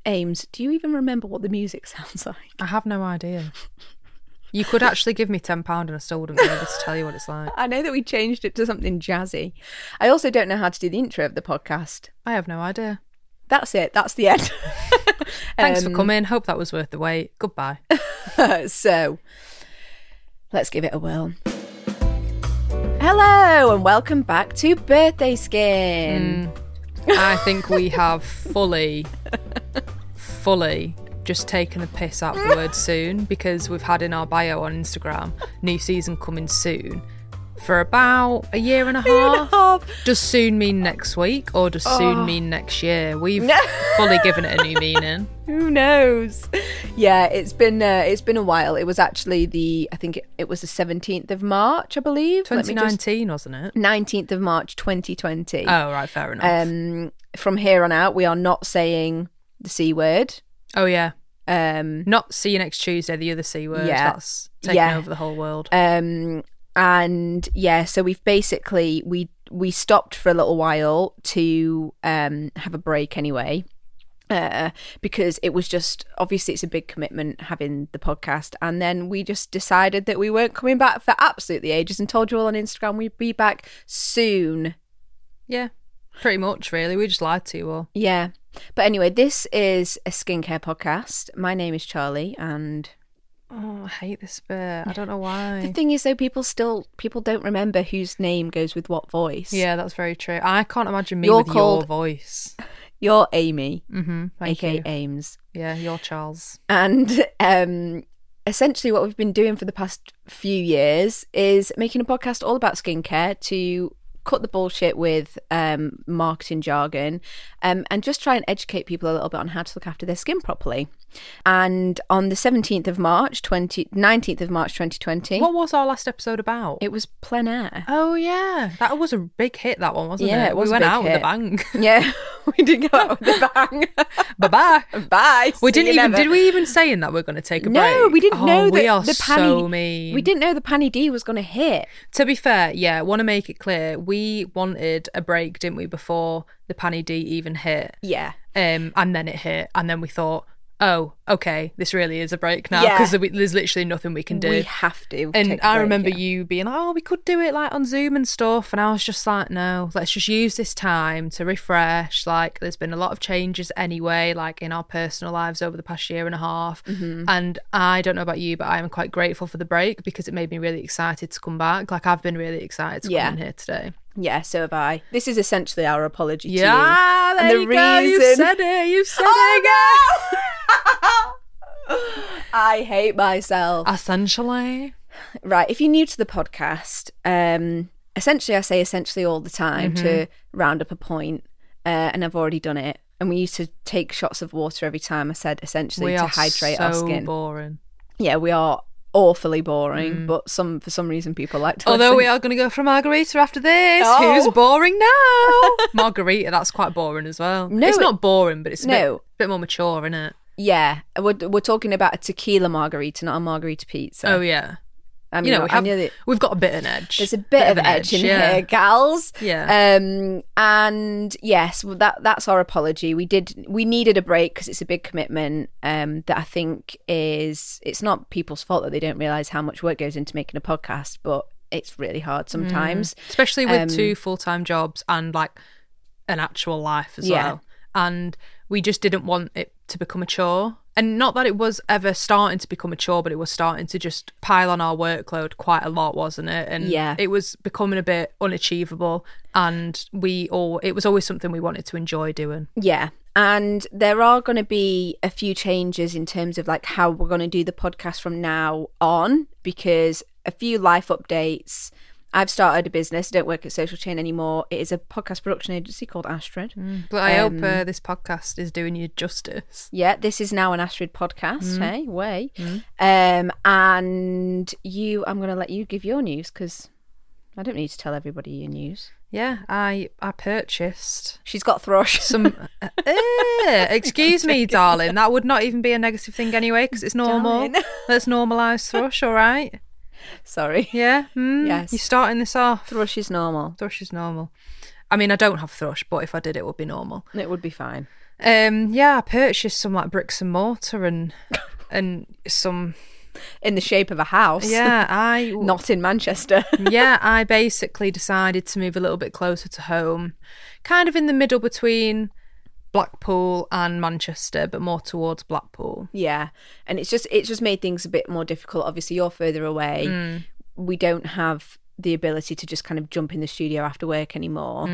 Ames, do you even remember what the music sounds like? I have no idea. You could actually give me £10 and I still wouldn't be able to tell you what it's like. I know that we changed it to something jazzy. I also don't know how to do the intro of the podcast. I have no idea. That's it. That's the end. Thanks for coming. Hope that was worth the wait. Goodbye. So, let's give it a whirl. Hello and welcome back to Birthday Skin. I think we have fully just taken the piss out of the word soon, because we've had in our bio on Instagram, new season coming soon, for about a year and a half. Does soon mean next week or does soon mean next year? We've fully given it a new meaning. Who knows? Yeah, it's been a while. It was actually I think it was the 17th of March, I believe. 2019, wasn't it? 19th of March, 2020. Oh, right, fair enough. From here on out, we are not saying the C word. Oh, yeah. Not see you next Tuesday, the other C word. Yeah. That's taken over the whole world. And yeah, so we've basically, we stopped for a little while to have a break anyway. Because it was just, obviously it's a big commitment having the podcast, and then we just decided that we weren't coming back for absolutely ages and told you all on Instagram we'd be back soon. Yeah, pretty much really. We just lied to you all. Yeah, but anyway, this is a skincare podcast. My name is Charlie, and I hate this bit. I don't know why. The thing is though, people don't remember whose name goes with what voice. Yeah, that's very true. I can't imagine me with your voice. You're Amy, aka Ames. Yeah, you're Charles. And essentially what we've been doing for the past few years is making a podcast all about skincare to cut the bullshit with marketing jargon and just try and educate people a little bit on how to look after their skin properly. And on the 19th of March 2020. What was our last episode about? It was plein air. Oh, yeah. That was a big hit, that one, wasn't it? Yeah, it was. We went out with a bang. Yeah, we did go out with a bang. Bye-bye. Bye. Did we even say in that we're going to take a break? No, we didn't know that we are the so mean. We didn't know the Panny D was going to hit. To be fair, yeah, want to make it clear, we wanted a break, didn't we, before the Panny D even hit? Yeah. And then it hit, and then we thought, oh, okay, this really is a break now, because there's literally nothing we can do. We have to. And I remember you being like, oh, we could do it like on Zoom and stuff. And I was just like, no, let's just use this time to refresh. Like, there's been a lot of changes anyway, like in our personal lives over the past year and a half. Mm-hmm. And I don't know about you, but I'm quite grateful for the break because it made me really excited to come back. Like, I've been really excited to come in here today. Yeah, so have I. This is essentially our apology to you. Yeah, there you go. You said it. You said it again. I hate myself. Essentially. Right, if you're new to the podcast, essentially I say essentially all the time to round up a point, and I've already done it. And we used to take shots of water every time I said essentially to hydrate our skin. We are so boring. Yeah, we are awfully boring, but for some reason people like to Although listen. we are going to go for margarita after this. Who's boring now? Margarita, that's quite boring as well. No, it's not boring, but it's a bit more mature, isn't it? Yeah, we're talking about a tequila margarita, not a margarita pizza. Oh yeah. I mean, we've got a bit of an edge. There's a bit of an edge in here, gals. Yeah. And yes, that's our apology. We needed a break because it's a big commitment. That I think it's not people's fault that they don't realise how much work goes into making a podcast, but it's really hard sometimes, especially with 2 full-time jobs and like an actual life as well. And we just didn't want it to become a chore. And not that it was ever starting to become a chore, but it was starting to just pile on our workload quite a lot, wasn't it? And it was becoming a bit unachievable. And it was always something we wanted to enjoy doing. Yeah. And there are going to be a few changes in terms of like how we're going to do the podcast from now on, because a few life updates. I've started a business. I don't work at Social Chain anymore. It is a podcast production agency called Astrid. But I hope this podcast is doing you justice. Yeah, this is now an Astrid podcast. Hey, way. And I'm going to let you give your news because I don't need to tell everybody your news. Yeah, I purchased. She's got thrush. Excuse me, darling. That would not even be a negative thing anyway because it's normal. Let's normalise thrush, all right? Sorry. Yeah? Yes. You're starting this off. Thrush is normal. Thrush is normal. I mean, I don't have thrush, but if I did, it would be normal. It would be fine. Yeah, I purchased some like bricks and mortar and some in the shape of a house. Yeah, I not in Manchester. Yeah, I basically decided to move a little bit closer to home, kind of in the middle between Blackpool and Manchester, but more towards Blackpool. Yeah, and it's just made things a bit more difficult. Obviously, you're further away. We don't have the ability to just kind of jump in the studio after work anymore.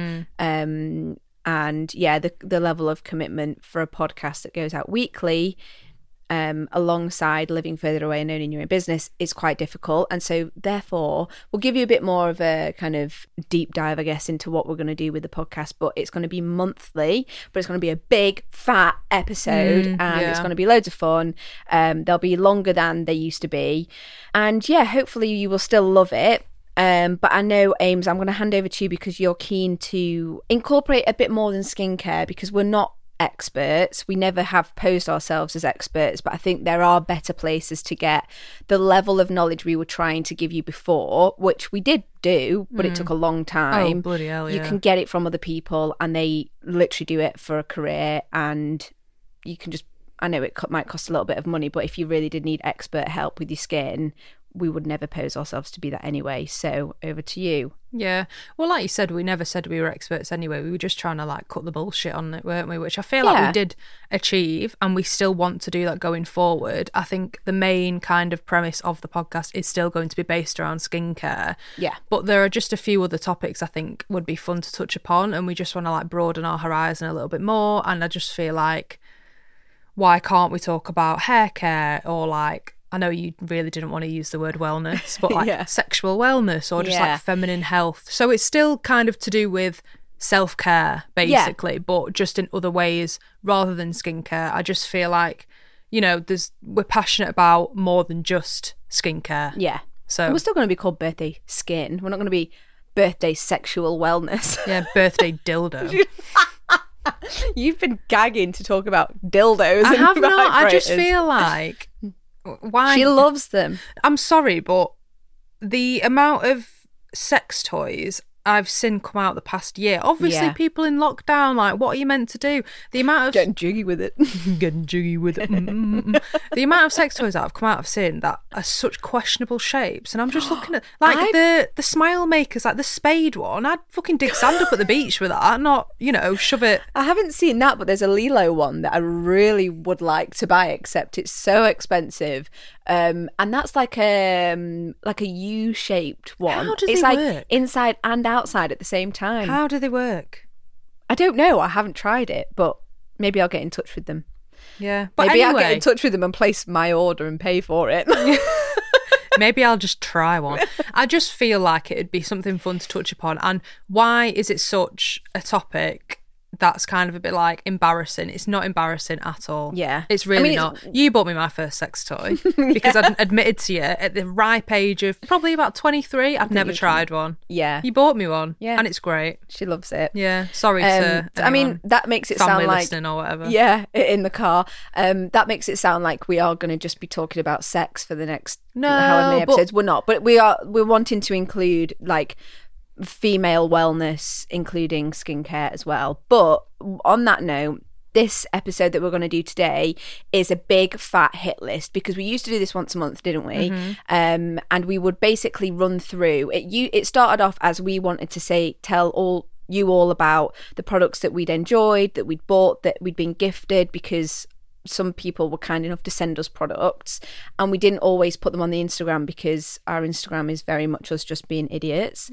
And yeah, the level of commitment for a podcast that goes out weekly, alongside living further away and owning your own business, is quite difficult. And so therefore we'll give you a bit more of a kind of deep dive, I guess, into what we're going to do with the podcast. But it's going to be monthly, but it's going to be a big fat episode, and it's going to be loads of fun. They'll be longer than they used to be, and yeah, hopefully you will still love it. But I know, Ames, I'm going to hand over to you because you're keen to incorporate a bit more than skincare, because we're not experts. We never have posed ourselves as experts, but I think there are better places to get the level of knowledge we were trying to give you before, which we did do, but it took a long time. Oh, bloody hell, yeah. You can get it from other people, and they literally do it for a career, and you can just, I know it might cost a little bit of money, but if you really did need expert help with your skin, we would never pose ourselves to be that anyway. So over to you. Yeah. Well, like you said, we never said we were experts anyway. We were just trying to like cut the bullshit on it, weren't we? Which I feel like we did achieve, and we still want to do that going forward. I think the main kind of premise of the podcast is still going to be based around skincare. Yeah. But there are just a few other topics I think would be fun to touch upon, and we just want to like broaden our horizon a little bit more. And I just feel like, why can't we talk about hair care, or like, I know you really didn't want to use the word wellness, but like sexual wellness, or just like feminine health. So it's still kind of to do with self-care, basically, but just in other ways rather than skincare. I just feel like, you know, we're passionate about more than just skincare. Yeah. So and we're still going to be called Birthday Skin. We're not going to be Birthday Sexual Wellness. Yeah, Birthday Dildo. You've been gagging to talk about dildos. I have not. I just feel like, why? She loves them. I'm sorry, but the amount of sex toys I've seen come out the past year, obviously people in lockdown, like, what are you meant to do? The amount of getting jiggy with it. Getting jiggy with it. The amount of sex toys that have come out of sin that are such questionable shapes, and I'm just looking at like the smile makers, like the spade one. I'd fucking dig sand up at the beach with that, not, you know, shove it. I haven't seen that, but there's a Lilo one that I really would like to buy, except it's so expensive. And that's like a U-shaped one. How do it's they like work? Inside and outside at the same time. How do they work? I don't know. I haven't tried it, but maybe I'll get in touch with them. Yeah, but maybe anyway, I'll get in touch with them and place my order and pay for it. Maybe I'll just try one. I just feel like it'd be something fun to touch upon. And why is it such a topic that's kind of a bit like embarrassing? It's not embarrassing at all. Yeah. It's really not. You bought me my first sex toy because I'd admitted to you at the ripe age of probably about 23, I'd never tried one. Yeah. You bought me one. Yeah. And it's great. She loves it. Yeah. Sorry to I mean, that makes it sound like listening or whatever. Yeah, in the car. That makes it sound like we are going to just be talking about sex for the next however many episodes. We're not, but we're wanting to include like female wellness, including skincare as well. But on that note, this episode that we're going to do today is a big fat hit list, because we used to do this once a month, didn't we? And we would basically run through it. It started off as we wanted to tell you all about the products that we'd enjoyed, that we'd bought, that we'd been gifted, because some people were kind enough to send us products, and we didn't always put them on the Instagram because our Instagram is very much us just being idiots.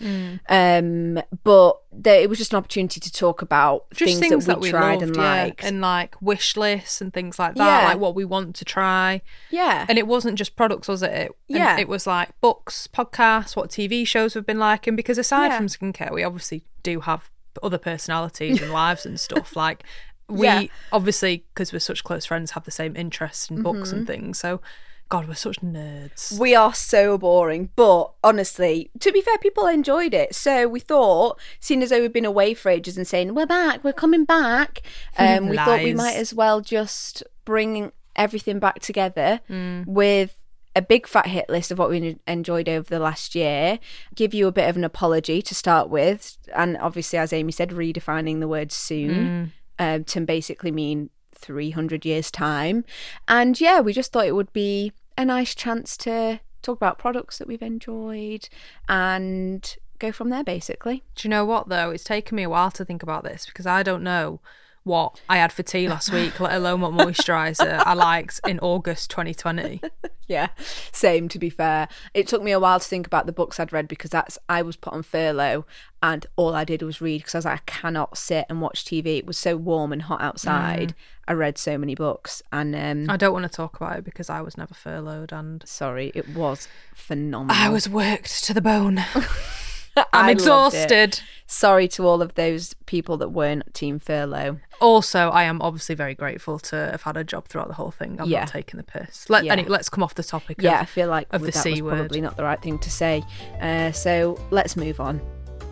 But it was just an opportunity to talk about just things that we tried and liked, and like wish lists and things like that, like what we want to try. And it wasn't just products, was it? It was like books, podcasts, what TV shows we've been liking, because aside from skincare, we obviously do have other personalities and lives and stuff. Like, we obviously, because we're such close friends, have the same interests in books and things. So, God, we're such nerds. We are so boring. But honestly, to be fair, people enjoyed it. So we thought, seeing as though we've been away for ages and saying, we're back, we're coming back, we thought we might as well just bring everything back together with a big fat hit list of what we enjoyed over the last year, give you a bit of an apology to start with, and obviously, as Amy said, redefining the word soon. to basically mean 300 years' time. And yeah, we just thought it would be a nice chance to talk about products that we've enjoyed and go from there, basically. Do you know what, though? It's taken me a while to think about this because I don't know what I had for tea last week, let alone what moisturiser I liked in August 2020. Yeah, same, to be fair. It took me a while to think about the books I'd read because I was put on furlough and all I did was read because I was like, I cannot sit and watch TV. It was so warm and hot outside. I read so many books and I don't want to talk about it because I was never furloughed and... Sorry, it was phenomenal. I was worked to the bone. I'm exhausted. Sorry to all of those people that weren't team furlough. Also, I am obviously very grateful to have had a job throughout the whole thing. I'm not taking the piss. Anyway, let's come off the topic I feel like of the that C was word. Probably not the right thing to say. So let's move on.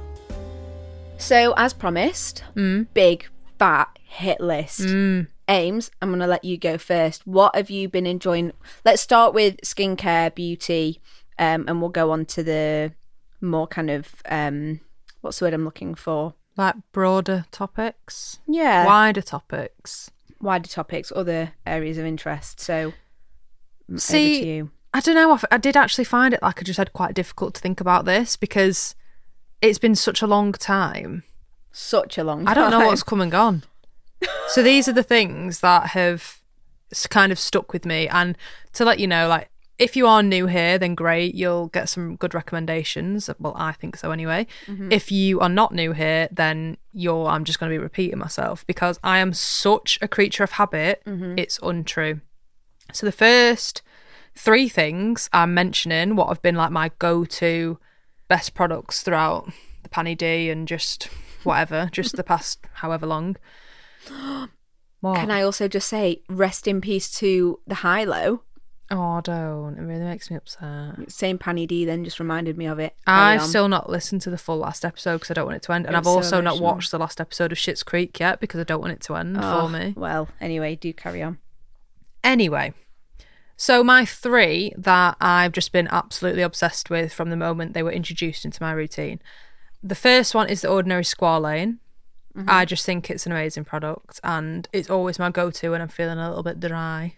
So as promised, big fat hit list. Ames, I'm going to let you go first. What have you been enjoying? Let's start with skincare, beauty, and we'll go on to the more kind of what's the word I'm looking for? Like broader topics? Yeah. Wider topics, other areas of interest. So over to you. I don't know. I did actually find it like I just had quite difficult to think about this because it's been such a long time. Such a long time. I don't know what's come and gone. So these are the things that have kind of stuck with me. And to let you know, like, if you are new here, then great, you'll get some good recommendations. Well, I think so anyway. If you are not new here, then I'm just going to be repeating myself because I am such a creature of habit, it's untrue. So the first 3 things I'm mentioning, what have been like my go-to best products throughout the Panny D and just whatever, just the past however long. What? Can I also just say, rest in peace to the Hilo? Oh, don't. It really makes me upset. Same Panny D then just reminded me of it. I've still not listened to the full last episode because I don't want it to end. And I've also not watched the last episode of Schitt's Creek yet because I don't want it to end for me. Well, anyway, do carry on. Anyway, so my 3 that I've just been absolutely obsessed with from the moment they were introduced into my routine. The first one is the Ordinary Squalane. I just think it's an amazing product and it's always my go-to when I'm feeling a little bit dry.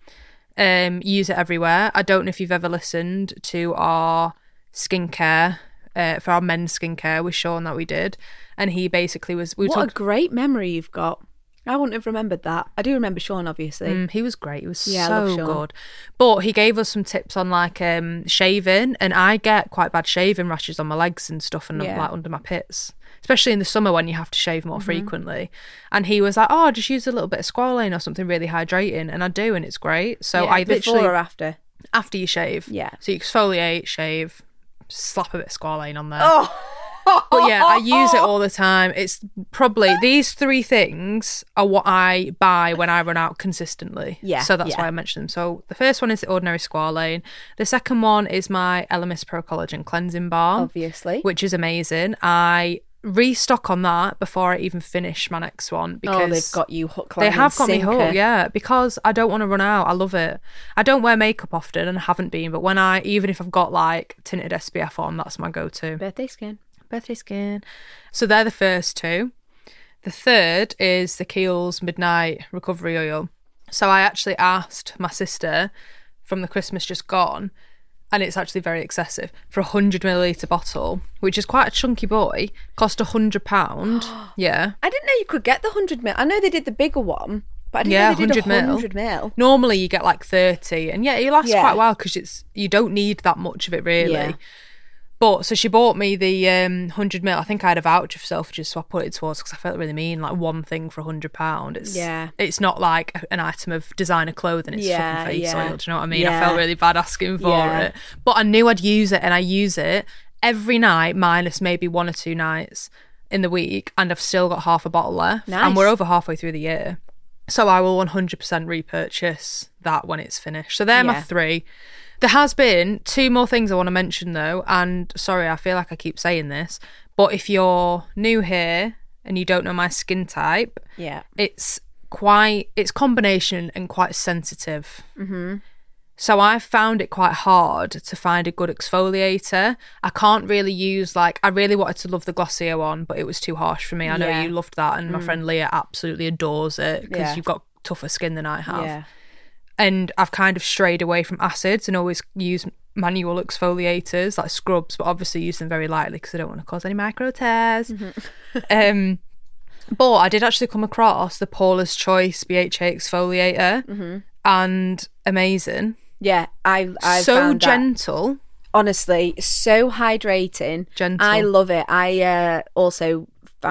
Use it everywhere. I don't know if you've ever listened to our skincare for our men's skincare with Sean that we did, and he basically was. What a great memory you've got. I wouldn't have remembered that. I do remember Sean, obviously. He was great. He was I so love Sean. good. But he gave us some tips on like shaving, and I get quite bad shaving rashes on my legs and stuff, and like under my pits, especially in the summer when you have to shave more frequently. And he was like, "Oh, just use a little bit of squalane or something really hydrating," and I do, and it's great. So I literally before or after you shave, so you exfoliate, shave, slap a bit of squalane on there. But yeah, I use it all the time. It's probably these 3 things are what I buy when I run out consistently. So that's why I mentioned them. So the first one is the Ordinary Squalane. The second one is my Elemis Pro Collagen Cleansing Balm. Obviously. Which is amazing. I restock on that before I even finish my next one because they've got you hook, line, they have got sinker. Me hooked, because I don't want to run out. I love it. I don't wear makeup often and haven't been, but even if I've got like tinted SPF on, that's my go-to. Birthday skin. So they're the first 2. The third is the Kiehl's Midnight Recovery Oil. So I actually asked my sister from the Christmas just gone, and it's actually very excessive, for a 100ml bottle, which is quite a chunky boy, cost £100. Yeah. I didn't know you could get the 100ml. I know they did the bigger one, but I didn't know they did 100ml. Normally you get like 30, and it lasts quite a while because you don't need that much of it really. Yeah. But so she bought me the 100ml. I think I had a voucher for Selfridges, so I put it towards because I felt really mean. Like one thing for £100. It's not like an item of designer clothing. It's fucking face oil. Do you know what I mean? I felt really bad asking for it, but I knew I'd use it, and I use it every night, minus maybe 1 or 2 nights in the week, and I've still got half a bottle left, and we're over halfway through the year. So I will 100% repurchase that when it's finished. So they're my 3. There has been 2 more things I want to mention though, and sorry, I feel like I keep saying this, but if you're new here and you don't know my skin type, it's combination and quite sensitive. So I found it quite hard to find a good exfoliator. I can't really use I really wanted to love the Glossio one, but it was too harsh for me. I know you loved that, and my friend Leah absolutely adores it because you've got tougher skin than I have. Yeah. And I've kind of strayed away from acids and always use manual exfoliators like scrubs, but obviously use them very lightly because I don't want to cause any micro tears. But I did actually come across the Paula's Choice BHA exfoliator, and amazing. Yeah, I so found gentle. Honestly, so hydrating. Gentle. I love it. I also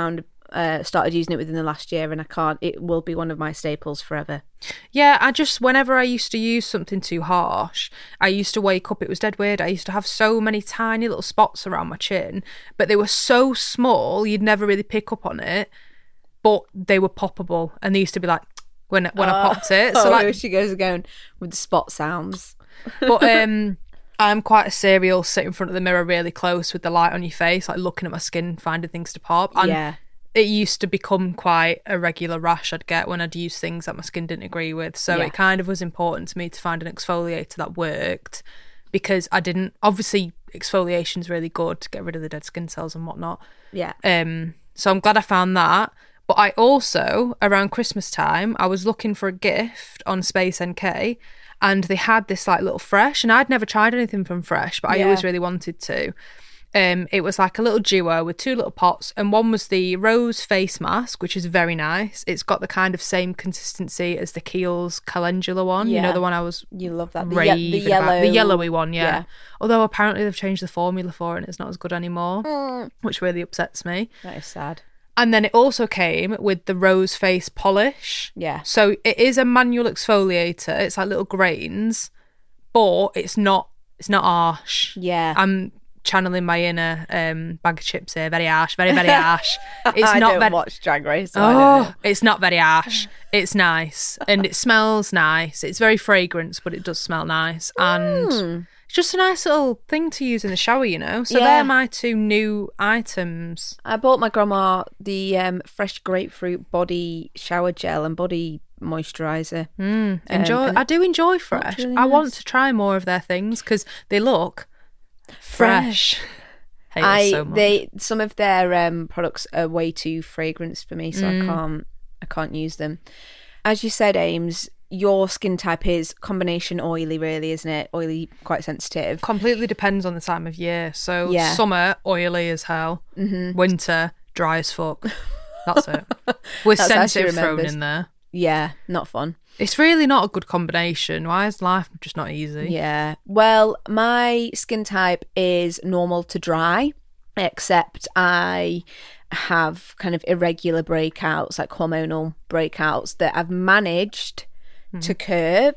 started using it within the last year, and it will be one of my staples forever. Yeah, whenever I used to use something too harsh, I used to wake up, it was dead weird. I used to have so many tiny little spots around my chin, but they were so small, you'd never really pick up on it, but they were poppable, and they used to be like, when I popped it. So she goes going with the spot sounds. But I'm quite a serial, sit in front of the mirror really close with the light on your face, like looking at my skin, finding things to pop. And it used to become quite a regular rash I'd get when I'd use things that my skin didn't agree with. So it kind of was important to me to find an exfoliator that worked, because obviously exfoliation's really good to get rid of the dead skin cells and whatnot. Yeah. So I'm glad I found that. But I also, around Christmas time, I was looking for a gift on Space NK, and they had this little Fresh, and I'd never tried anything from Fresh, but I always really wanted to. It was like a little duo with 2 little pots, and one was the rose face mask, which is very nice. It's got the kind of same consistency as the Kiehl's Calendula one. You know, the one I was you love that the yellowy one. Yeah. Although apparently they've changed the formula for it and it's not as good anymore, which really upsets me. That is sad. And then it also came with the rose face polish. Yeah. So it is a manual exfoliator. It's like little grains, but it's not harsh. Yeah. I'm channeling my inner bag of chips here. Very harsh. Very, very harsh. It's I not don't watch Drag Race. So I don't know. It's not very harsh. It's nice. And it smells nice. It's very fragrant, but it does smell nice. And it's just a nice little thing to use in the shower, you know? So they're my 2 new items. I bought my grandma the fresh grapefruit body shower gel and body moisturiser. I do enjoy Fresh. Really nice. I want to try more of their things because they look fresh. Hate it so much. Some of their products are way too fragranced for me, so I can't use them. As you said, Ames, your skin type is combination oily, really, isn't it? Oily, quite sensitive. Completely depends on the time of year. So summer, oily as hell. Winter, dry as fuck. That's it. With sensitive thrown in there. Yeah, not fun. It's really not a good combination. Why is life just not easy? Yeah. Well, my skin type is normal to dry, except I have kind of irregular breakouts, like hormonal breakouts that I've managed to curb.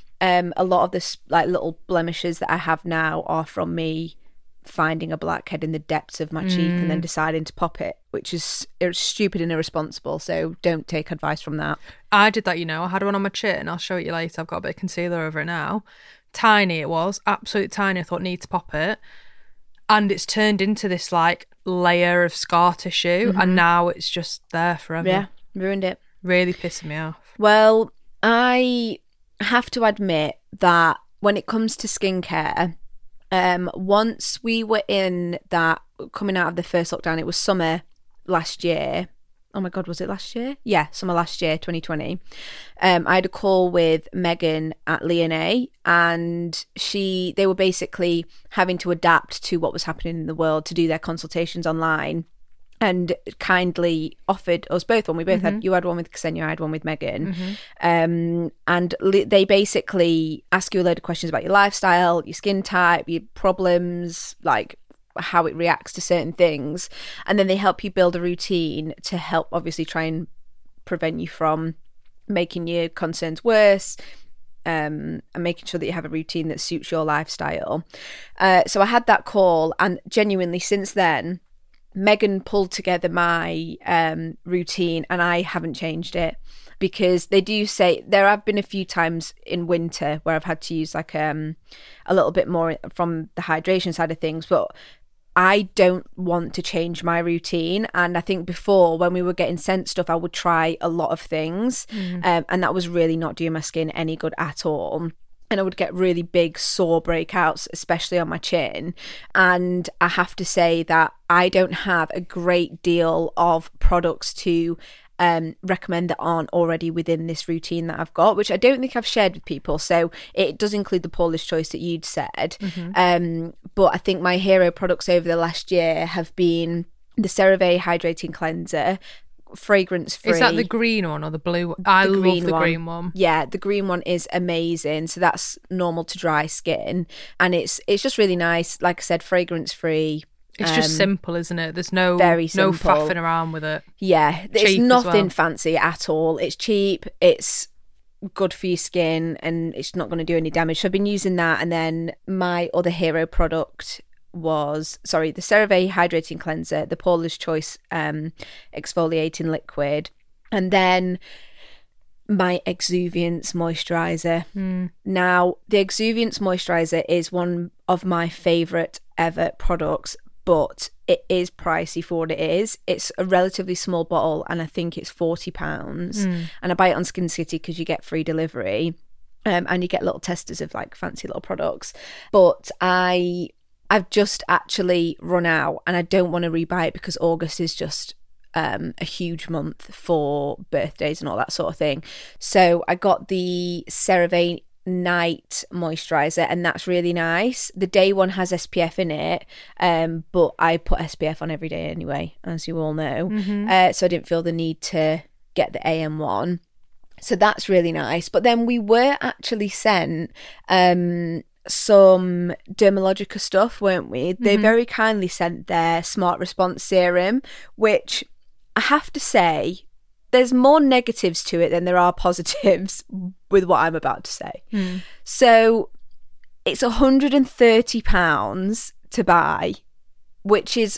A lot of the little blemishes that I have now are from me finding a blackhead in the depths of my cheek and then deciding to pop it, which is stupid and irresponsible, so don't take advice from that. I did that, I had one on my chin. I'll show it you later. I've got a bit of concealer over it now. Tiny it was, absolutely tiny. I thought, need to pop it, and it's turned into this layer of scar tissue, and now it's just there forever. Yeah, ruined it. Really pissing me off. Well, I have to admit that when it comes to skincare, once we were in that, coming out of the first lockdown, it was summer last year. Oh my God, was it last year? Yeah, summer last year, 2020. I had a call with Megan at Leonie, and they were basically having to adapt to what was happening in the world to do their consultations online, and kindly offered us both one. We both had, you had one with Ksenia, I had one with Megan. And they basically ask you a load of questions about your lifestyle, your skin type, your problems, how it reacts to certain things. And then they help you build a routine to help obviously try and prevent you from making your concerns worse, and making sure that you have a routine that suits your lifestyle. So I had that call, and genuinely since then, Megan pulled together my routine, and I haven't changed it, because they do say there have been a few times in winter where I've had to use a little bit more from the hydration side of things, but I don't want to change my routine. And I think before, when we were getting sent stuff, I would try a lot of things, and that was really not doing my skin any good at all. and I would get really big sore breakouts, especially on my chin. And I have to say that I don't have a great deal of products to recommend that aren't already within this routine that I've got, which I don't think I've shared with people. So it does include the Paula's Choice that you'd said. But I think my hero products over the last year have been the CeraVe Hydrating Cleanser, fragrance free. Is that the green one or the blue one? I love the green one. Yeah, the green one is amazing. So that's normal to dry skin, and it's just really nice. Like I said, fragrance free. It's just simple, isn't it? There's no simple. faffing around with it. Yeah, Cheap it's nothing well. fancy at all. It's cheap. It's good for your skin, and it's not going to do any damage. So I've been using that, and then my other hero product was the CeraVe Hydrating Cleanser, the Paula's Choice exfoliating liquid, and then my Exuviance moisturizer. Now, the Exuviance moisturizer is one of my favourite ever products, but it is pricey for what it is. It's a relatively small bottle, and I think it's £40. And I buy it on Skin City because you get free delivery, and you get little testers of like fancy little products. But I've just actually run out, and I don't want to rebuy it because August is just a huge month for birthdays and all that sort of thing. So I got the CeraVe Night Moisturiser, and that's really nice. The day one has SPF in it, but I put SPF on every day anyway, as you all know. So I didn't feel the need to get the AM one. So that's really nice. But then we were actually sent some Dermalogica stuff, weren't we? They very kindly sent their Smart Response Serum, which I have to say, there's more negatives to it than there are positives with what I'm about to say. So it's £130 to buy, which is,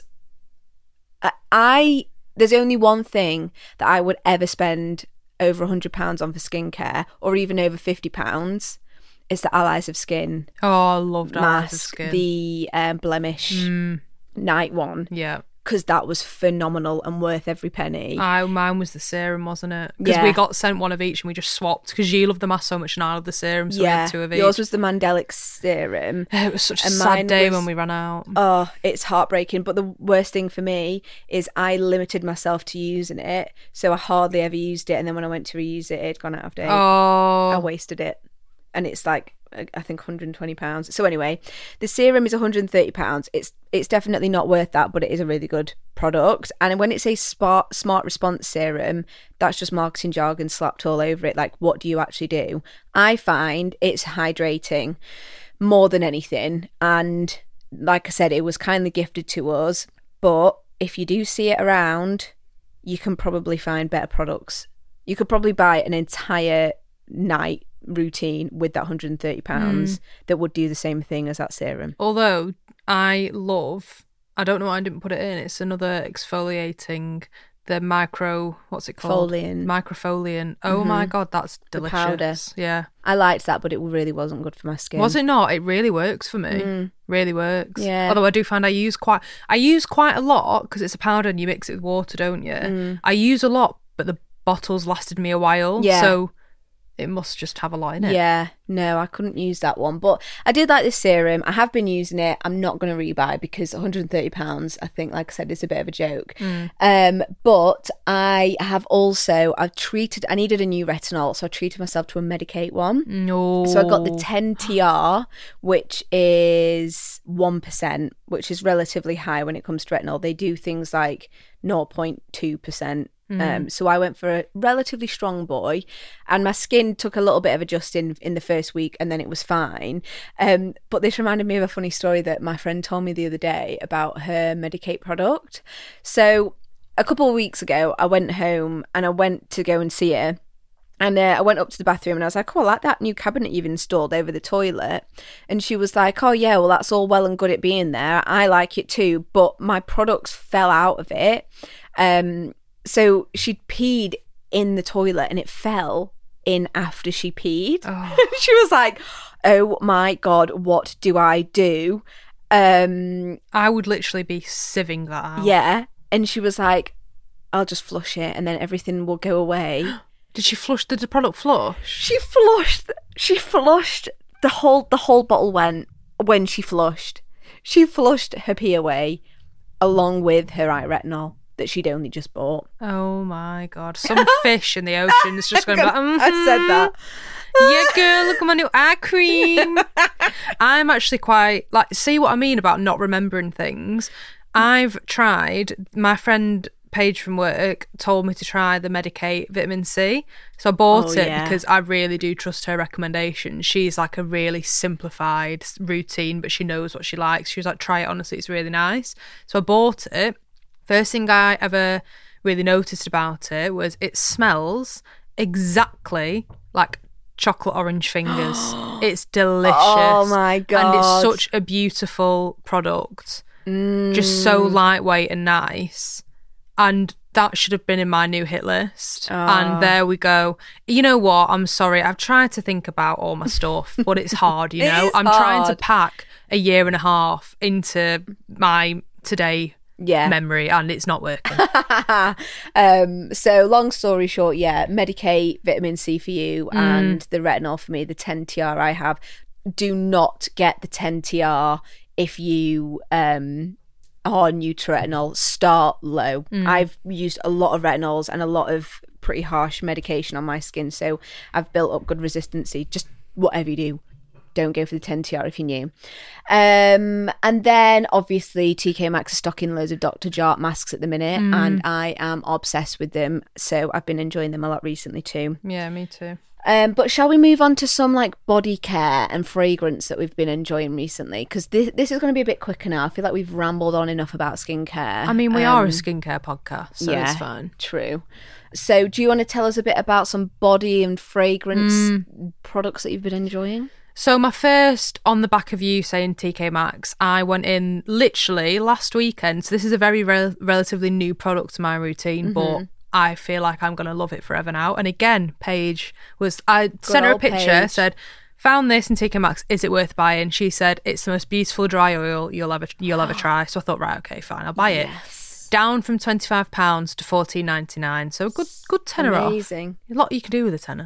there's only one thing that I would ever spend over £100 on for skincare, or even over £50. It's the Allies of Skin. Oh, I loved Allies of mask, Skin. the blemish night one. Yeah. Because that was phenomenal and worth every penny. Mine was the serum, wasn't it? Because we got sent one of each and we just swapped, because you love the mask so much and I love the serum, so we had two of each. Yours was the Mandelic serum. It was such a sad day when we ran out. Oh, it's heartbreaking. But the worst thing for me is I limited myself to using it, so I hardly ever used it. And then when I went to reuse it, it had gone out of date. Oh. I wasted it. And it's like, I think £120. So anyway, the serum is £130. It's definitely not worth that, but it is a really good product. And when it says Smart Response Serum, that's just marketing jargon slapped all over it. Like, what do you actually do? I find it's hydrating more than anything. And like I said, it was kindly gifted to us. But if you do see it around, you can probably find better products. You could probably buy an entire night routine with that £130 that would do the same thing as that serum. Although I don't know why I didn't put it in, it's another exfoliating, the what's it called? Microfoliant. Oh my God, that's delicious. The powder. Yeah. I liked that, but it really wasn't good for my skin. Was it not? It really works for me. Really works. Yeah. Although I do find I use quite a lot, because it's a powder and you mix it with water, don't you? I use a lot, but the bottles lasted me a while. Yeah. So it must just have a lot in it. Yeah, no, I couldn't use that one. But I did like this serum. I have been using it. I'm not going to rebuy because £130, I think, like I said, is a bit of a joke. But I needed a new retinol, so I treated myself to a Medik8 one. No. So I got the 10TR, which is 1%, which is relatively high when it comes to retinol. They do things like 0.2%. So I went for a relatively strong boy, and my skin took a little bit of adjusting in the first week, and then it was fine. But this reminded me of a funny story that my friend told me the other day about her Medik8 product. So a couple of weeks ago, I went home and I went to go and see her. And I went up to the bathroom and I was like, oh, I like that new cabinet you've installed over the toilet. And she was like, oh, yeah, well, that's all well and good it being there. I like it too. But my products fell out of it. So she'd peed in the toilet and it fell in after she peed. Oh. She was like, oh my God, what do I do? I would literally be sieving that out. Yeah. And she was like, I'll just flush it and then everything will go away. Did she flush? Did the product flush? She flushed the whole bottle went when she flushed. She flushed her pee away along with her eye retinol that she'd only just bought. Oh my God. Some fish in the ocean is just going to be like, I said that. Yeah, girl, look at my new eye cream. I'm actually quite, like, see what I mean about not remembering things? I've tried, my friend Paige from work told me to try the Medik8 vitamin C. So I bought it because I really do trust her recommendation. She's like a really simplified routine, but she knows what she likes. She was like, try it, honestly, it's really nice. So I bought it. First thing I ever really noticed about it was it smells exactly like chocolate orange fingers. It's delicious. Oh my God. And it's such a beautiful product. Just so lightweight and nice. And that should have been in my new hit list. And there we go. You know what? I'm sorry. I've tried to think about all my stuff, but it's hard, you know? I'm trying to pack a year and a half into my today memory, and it's not working. So long story short, Medik8 vitamin C for you and the retinol for me, the 10TR I have. Do not get the 10TR if you are new to retinol. Start low. I've used a lot of retinols and a lot of pretty harsh medication on my skin, so I've built up good resistancy. Just whatever you do, don't go for the 10TR if you're new. And then obviously TK Maxx is stocking loads of Dr. Jart masks at the minute, and I am obsessed with them, so I've been enjoying them a lot recently too. Yeah, me too. But shall we move on to some like body care and fragrance that we've been enjoying recently? Because this is going to be a bit quicker now. I feel like we've rambled on enough about skincare. I mean, we are a skincare podcast, so it's fine. True. So do you want to tell us a bit about some body and fragrance products that you've been enjoying? So my first, on the back of you saying TK Maxx, I went in literally last weekend. So this is a very relatively new product to my routine, but I feel like I'm going to love it forever now. And again, Paige I sent her a picture, Paige. Said, found this in TK Maxx, is it worth buying? She said, it's the most beautiful dry oil you'll ever try. So I thought, right, okay, fine, I'll buy it. Down from £25 to $14.99. So a good tenner off. Amazing. A lot you can do with a tenner.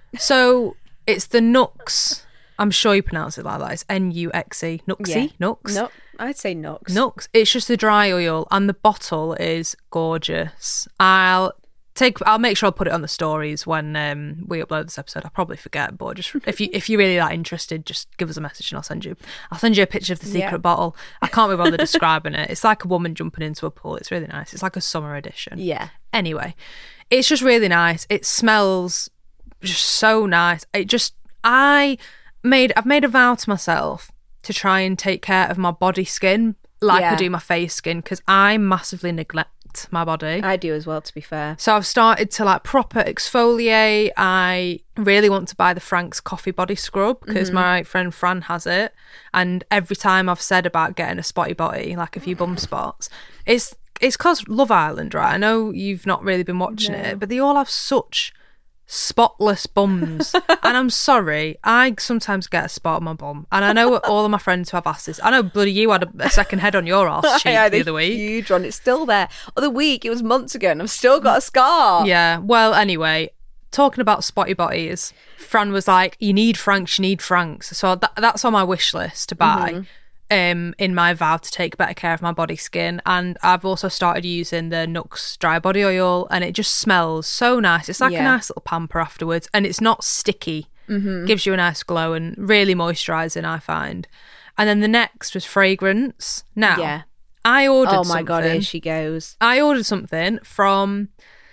So it's the Nux. I'm sure you pronounce it like that. It's Nuxe. Nuxie? Nux? No, I'd say Nux. Nux. It's just the dry oil, and the bottle is gorgeous. I'll make sure I'll put it on the stories when we upload this episode. I'll probably forget, but just if you're really that interested, just give us a message and I'll send you a picture of the secret bottle. I can't be bothered describing it. It's like a woman jumping into a pool. It's really nice. It's like a summer edition. Yeah. Anyway, it's just really nice. It smells just so nice. I've made a vow to myself to try and take care of my body skin like I do my face skin, because I massively neglect my body. I do as well, to be fair. So I've started to like proper exfoliate. I really want to buy the Frank's coffee body scrub because my friend Fran has it, and every time I've said about getting a spotty body, like a few bum spots, it's because Love Island, right? I know you've not really been watching it, but they all have such spotless bums. And I'm sorry, I sometimes get a spot on my bum, and I know all of my friends who have asked this. I know bloody you had a second head on your arse cheek the other week. Huge one. It's still there. Other week, it was months ago, and I've still got a scar. Yeah, well, anyway, talking about spotty bodies, Fran was like, you need Frank's. So that's on my wish list to buy. In my vow to take better care of my body skin. And I've also started using the Nux dry body oil, and it just smells so nice. It's like a nice little pamper afterwards, and it's not sticky. Gives you a nice glow and really moisturising, I find. And then the next was fragrance. Now, I ordered something. Oh my God, here she goes. I ordered something from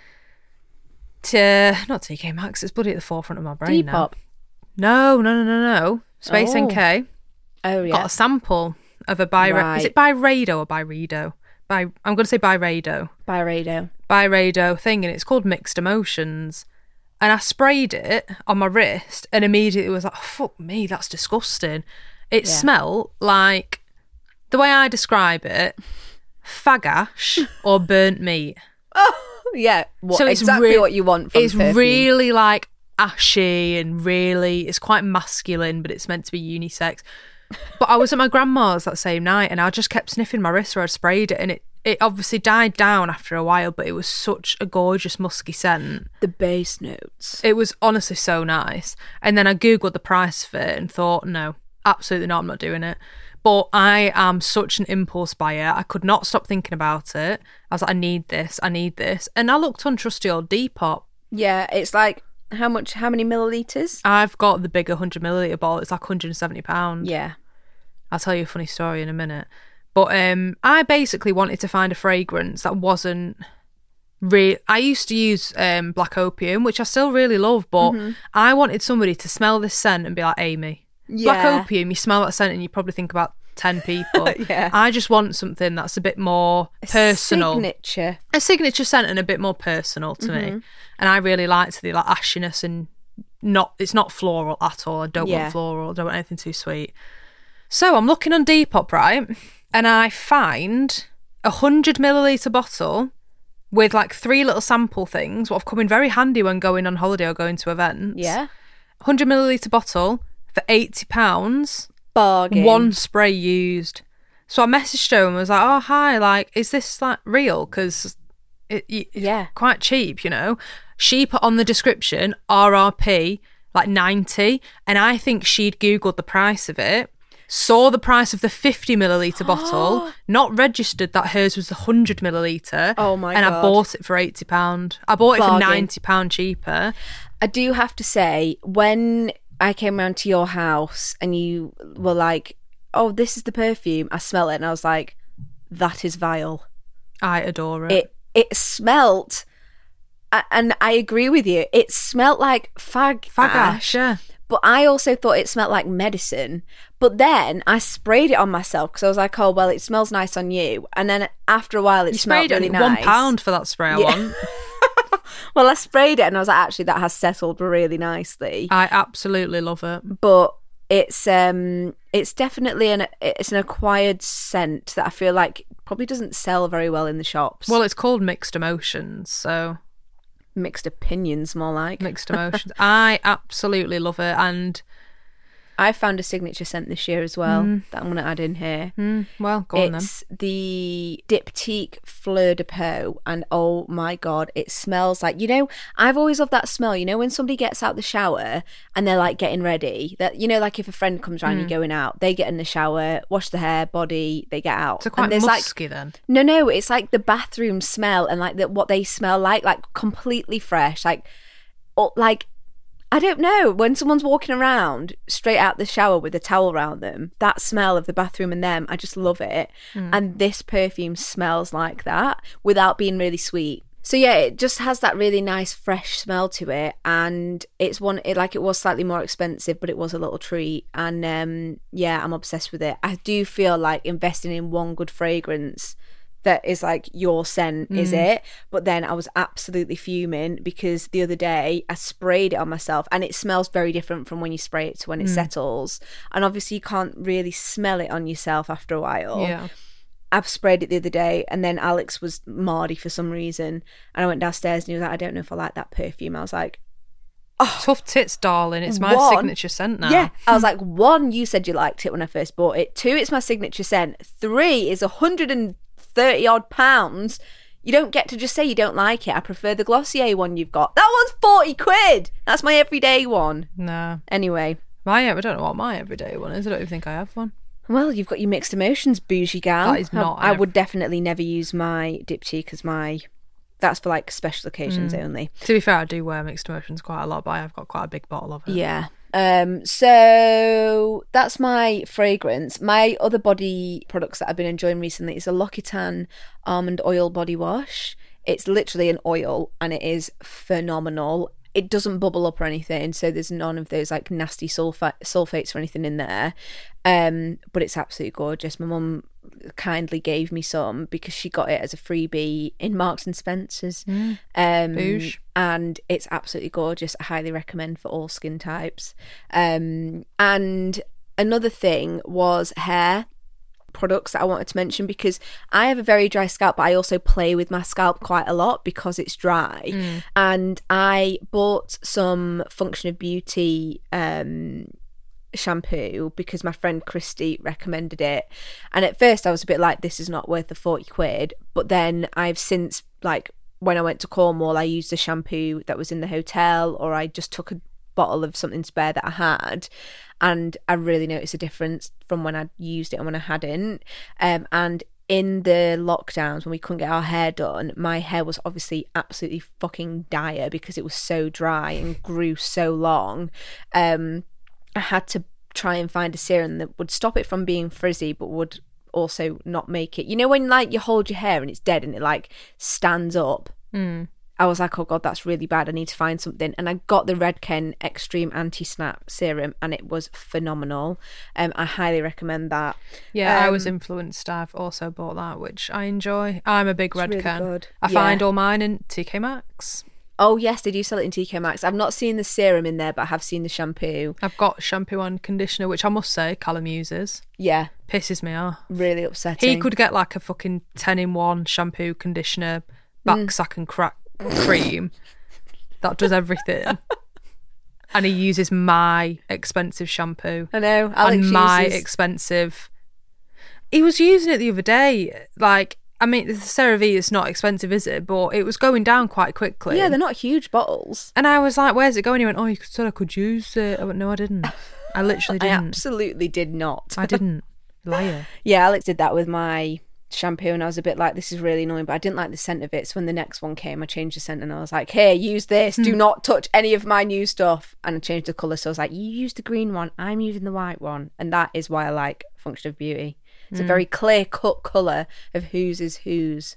not TK Maxx, it's bloody at the forefront of my brain Depop. now. No. Space NK. Oh, yeah. Got a sample of a Is it Byredo or Byredo? I'm going to say Byredo. Byredo thing, and it's called Mixed Emotions. And I sprayed it on my wrist, and immediately was like, oh, fuck me, that's disgusting. It smelled like, the way I describe it, fagash or burnt meat. Oh, yeah. So it's exactly what you want from perfume. Really like ashy, and really, it's quite masculine, but it's meant to be unisex. But I was at my grandma's that same night, and I just kept sniffing my wrist where I sprayed it, and it obviously died down after a while, but it was such a gorgeous musky scent. The base notes. It was honestly so nice. And then I Googled the price of it and thought, no, absolutely not, I'm not doing it. But I am such an impulse buyer. I could not stop thinking about it. I was like, I need this. And I looked on trusty old Depop. Yeah, it's like, how many millilitres? I've got the bigger 100ml bottle. It's like £170. Yeah. I'll tell you a funny story in a minute. But I basically wanted to find a fragrance that wasn't real. I used to use Black Opium, which I still really love, but I wanted somebody to smell this scent and be like, Amy, Black Opium, you smell that scent and you probably think about 10 people. Yeah. I just want something that's a bit more personal. A signature scent and a bit more personal to me. And I really liked the like ashiness and it's not floral at all. I don't want floral. I don't want anything too sweet. So I'm looking on Depop, right? And I find a 100ml bottle with like 3 little sample things, what have come in very handy when going on holiday or going to events. Yeah. 100ml bottle for £80. Bargain. 1 spray used. So I messaged her and was like, oh, hi, like, is this like real? Because it's quite cheap, you know. She put on the description, RRP, like 90. And I think she'd Googled the price of it. Saw the price of the 50ml bottle, not registered that hers was the 100ml. Oh my God. And I bought it for £80. I bought it Bargain. for £90 cheaper. I do have to say, when I came round to your house and you were like, oh, this is the perfume, I smell it and I was like, that is vile. I adore it. It smelt, and I agree with you, it smelt like fag ash. Yeah. But I also thought it smelled like medicine. But then I sprayed it on myself because I was like, oh, well, it smells nice on you. And then after a while, it smelled really nice. £1 for that spray I want. Well, I sprayed it and I was like, actually, that has settled really nicely. I absolutely love it. But it's definitely an acquired scent that I feel like probably doesn't sell very well in the shops. Well, it's called Mixed Emotions, so... Mixed opinions, more like. Mixed Emotions. I absolutely love it, and I found a signature scent this year as well that I'm going to add in here. Well, go on then. It's the Diptyque Fleur de Peau, and oh my God, it smells like, you know, I've always loved that smell, you know, when somebody gets out the shower and they're like getting ready, that, you know, like if a friend comes around, you're going out, they get in the shower, wash the hair, body, they get out. So quite and musky then? No, it's like the bathroom smell and like what they smell like completely fresh, like I don't know, when someone's walking around straight out the shower with a towel around them, that smell of the bathroom and them, I just love it. And this perfume smells like that without being really sweet. So yeah, it just has that really nice fresh smell to it, and it was slightly more expensive, but it was a little treat. And yeah, I'm obsessed with it. I do feel like investing in one good fragrance that is like your scent is it, but then I was absolutely fuming because the other day I sprayed it on myself and it smells very different from when you spray it to when it settles, and obviously you can't really smell it on yourself after a while. Yeah, I've sprayed it the other day and then Alex was mardy for some reason and I went downstairs and he was like, I don't know if I like that perfume. I was like, oh, tough tits, darling, it's my signature scent now. Yeah, I was like, 1, you said you liked it when I first bought it. 2, it's my signature scent. 3 is 130 odd pounds. You don't get to just say you don't like it. I prefer the Glossier one you've got. That one's 40 quid. That's my everyday one. No. Anyway. I don't know what my everyday one is. I don't even think I have one. Well, you've got your Mixed Emotions, bougie gal. That is not. I would definitely never use my Diptyque because that's for like special occasions only. To be fair, I do wear Mixed Emotions quite a lot, but I've got quite a big bottle of it. Yeah. So that's my fragrance. My other body products that I've been enjoying recently is a L'Occitane almond oil body wash. It's literally an oil and it is phenomenal. It doesn't bubble up or anything, so there's none of those like nasty sulfates or anything in there. But it's absolutely gorgeous. My mum kindly gave me some because she got it as a freebie in Marks and Spencer's. Bouge. And it's absolutely gorgeous. I highly recommend for all skin types. And another thing was hair products that I wanted to mention because I have a very dry scalp, but I also play with my scalp quite a lot because it's dry. And I bought some Function of Beauty shampoo because my friend Christy recommended it, and at first I was a bit like, this is not worth the 40 quid, but then I've since, like, when I went to Cornwall, I used a shampoo that was in the hotel, or I just took a bottle of something spare that I had, and I really noticed a difference from when I used it and when I hadn't. And in the lockdowns when we couldn't get our hair done, my hair was obviously absolutely fucking dire because it was so dry and grew so long. I had to try and find a serum that would stop it from being frizzy but would also not make it, you know, when like you hold your hair and it's dead and it like stands up. I was like, oh God, that's really bad. I need to find something. And I got the Redken Extreme Anti-Snap Serum and it was phenomenal. I highly recommend that. Yeah, I was influenced. I've also bought that, which I enjoy. I'm a big Redken. Really I find all mine in TK Maxx. Oh yes, they do sell it in TK Maxx. I've not seen the serum in there, but I have seen the shampoo. I've got shampoo and conditioner, which I must say Callum uses. Yeah. Pisses me off. Really upsetting. He could get like a fucking 10-in-1 shampoo, conditioner, back sack and crack cream that does everything. And he uses my expensive shampoo. I know. Alex and my expensive. He was using it the other day. Like, I mean, the CeraVe is not expensive, is it? But it was going down quite quickly. Yeah, they're not huge bottles. And I was like, where's it going? He went, oh, you said I could use it. I went, no, I didn't. I literally didn't. I absolutely did not. I didn't. Liar. Yeah, Alex did that with my shampoo and I was a bit like, this is really annoying, but I didn't like the scent of it. So when the next one came, I changed the scent and I was like, here, use this. Do not touch any of my new stuff. And I changed the colour. So I was like, you use the green one, I'm using the white one. And that is why I like Function of Beauty. It's a very clear cut colour of whose is whose.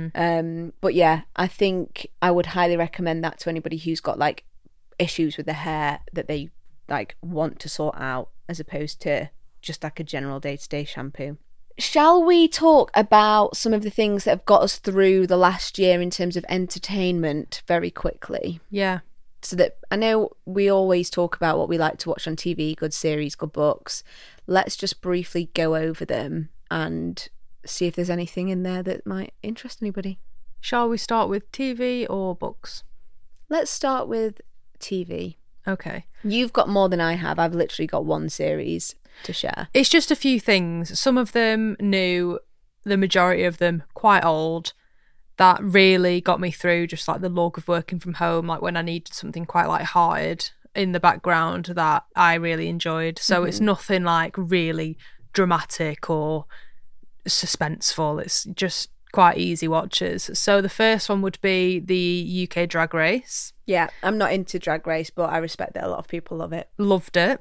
But yeah, I think I would highly recommend that to anybody who's got like issues with the hair that they like want to sort out, as opposed to just like a general day-to-day shampoo. Shall we talk about some of the things that have got us through the last year in terms of entertainment very quickly? Yeah. So that I know we always talk about what we like to watch on TV, good series, good books. Let's just briefly go over them and see if there's anything in there that might interest anybody. Shall we start with TV or books? Let's start with TV. Okay. You've got more than I have. I've literally got one series to share. It's just a few things. Some of them new, the majority of them quite old. That really got me through just like the log of working from home, like when I needed something quite light-hearted in the background that I really enjoyed. So it's nothing like really dramatic or suspenseful. It's just quite easy watches. So the first one would be the UK Drag Race. Yeah, I'm not into Drag Race, but I respect that a lot of people love it. Loved it.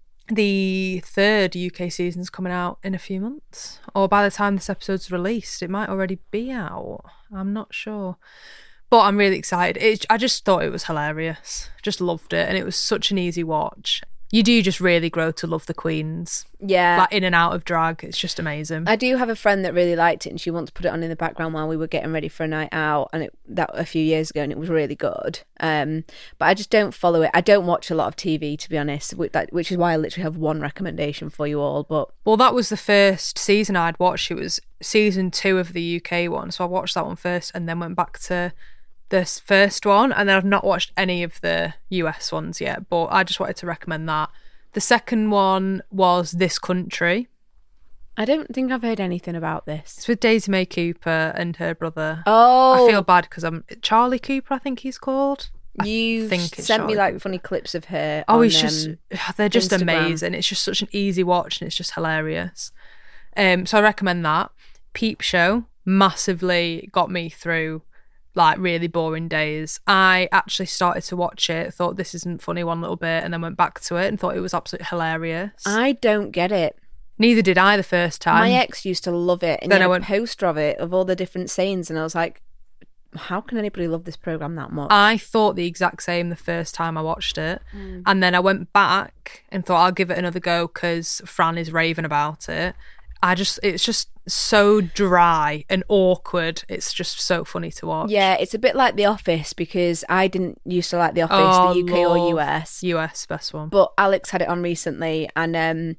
The third UK season's coming out in a few months, or by the time this episode's released, it might already be out. I'm not sure, but I'm really excited. I just thought it was hilarious. Just loved it, and it was such an easy watch. You do just really grow to love the queens. Yeah. Like in and out of drag. It's just amazing. I do have a friend that really liked it and she once put it on in the background while we were getting ready for a night out, and that a few years ago, and it was really good. But I just don't follow it. I don't watch a lot of TV, to be honest, which is why I literally have one recommendation for you all. But well, that was the first season I'd watched. It was season 2 of the UK one. So I watched that one first and then went back to this first one, and then I've not watched any of the US ones yet, but I just wanted to recommend that. The second one was This Country. I don't think I've heard anything about this. It's with Daisy May Cooper and her brother. Oh, I feel bad because I'm Charlie Cooper, I think he's called. You sent me like funny clips of her. Oh, he's just they're just Instagram. Amazing. It's just such an easy watch and it's just hilarious. So I recommend that. Peep Show massively got me through like really boring days. I actually started to watch it, thought this isn't funny one little bit, and then went back to it and thought it was absolutely hilarious. I don't get it. Neither did I the first time. My ex used to love it, and then I went a poster of it of all the different sayings, and I was like, how can anybody love this programme that much? I thought the exact same the first time I watched it, and then I went back and thought I'll give it another go because Fran is raving about it. It's just so dry and awkward. It's just so funny to watch. Yeah, it's a bit like The Office, because I didn't used to like The Office, the UK or US. US, best one. But Alex had it on recently, and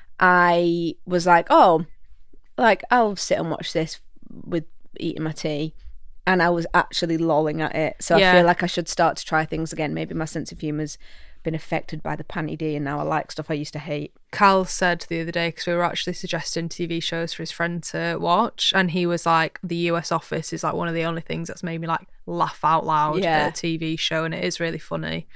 I was like, oh, like I'll sit and watch this with eating my tea. And I was actually lolling at it. So I feel like I should start to try things again. Maybe my sense of humour's been affected by the Panty D, and now I like stuff I used to hate. Cal said the other day, because we were actually suggesting TV shows for his friend to watch, and he was like, the US Office is like one of the only things that's made me like laugh out loud at a TV show, and it is really funny.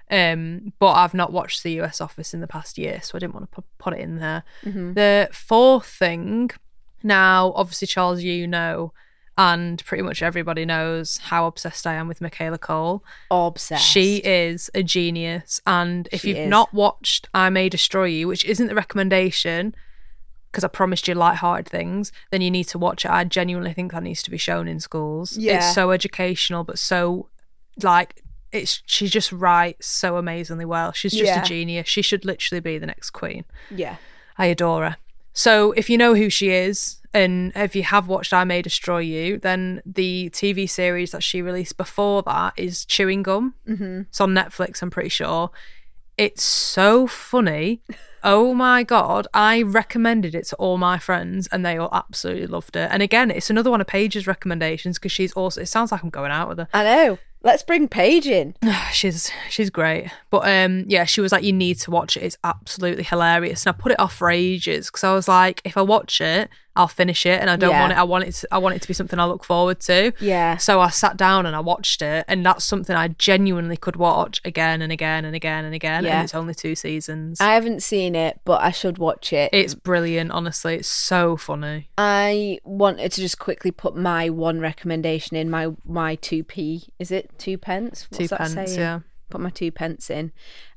But I've not watched the US Office in the past year, so I didn't want to put it in there. The fourth thing, now obviously Charles, you know, and pretty much everybody knows how obsessed I am with Michaela Cole. Obsessed. She is a genius. And if you've not watched I May Destroy You, which isn't the recommendation, because I promised you lighthearted things, then you need to watch it. I genuinely think that needs to be shown in schools. Yeah. It's so educational, but so, like, she just writes so amazingly well. She's just a genius. She should literally be the next queen. Yeah. I adore her. So if you know who she is, and if you have watched I May Destroy You, then the TV series that she released before that is Chewing Gum. It's on Netflix, I'm pretty sure. It's so funny. Oh my God. I recommended it to all my friends and they all absolutely loved it. And again, it's another one of Paige's recommendations, because she's also, it sounds like I'm going out with her. I know. Let's bring Paige in. She's great. But yeah, she was like, you need to watch it. It's absolutely hilarious. And I put it off for ages, because I was like, if I watch it, I'll finish it, and I don't want it. I want it to be something I look forward to. Yeah. So I sat down and I watched it, and that's something I genuinely could watch again and again and again and again. Yeah. And it's only 2 seasons. I haven't seen it, but I should watch it. It's brilliant, honestly. It's so funny. I wanted to just quickly put my one recommendation in, my 2p. Is it 2 pence? What's 2 that pence, saying? yeah. Put my 2 pence in.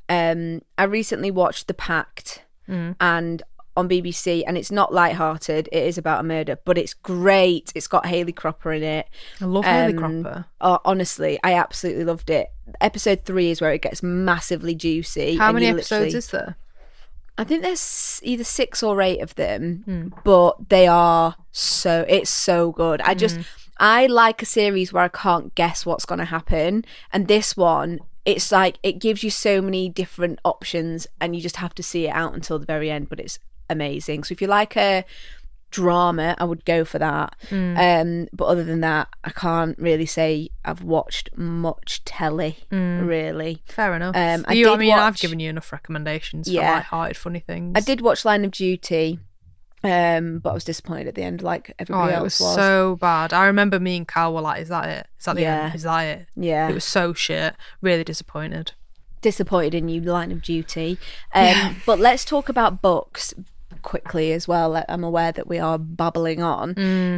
I recently watched The Pact, and on BBC, and it's not lighthearted. It is about a murder, but it's great. It's got Hayley Cropper in it. I love Hayley Cropper. Honestly, I absolutely loved it. Episode 3 is where it gets massively juicy. How many episodes is there? I think there's either 6 or 8 of them, but they are it's so good. I like a series where I can't guess what's going to happen, and this one, it's like it gives you so many different options, and you just have to see it out until the very end. But it's amazing. So if you like a drama, I would go for that. But other than that, I can't really say I've watched much telly, really. Fair enough. I've given you enough recommendations for light-hearted, funny things. I did watch Line of Duty, but I was disappointed at the end, like everybody else was. So bad. I remember me and Cal were like, is that it? Is that the end? Is that it? Yeah. It was so shit. Really disappointed. Disappointed in you, Line of Duty. But let's talk about books quickly as well. I'm aware that we are babbling on.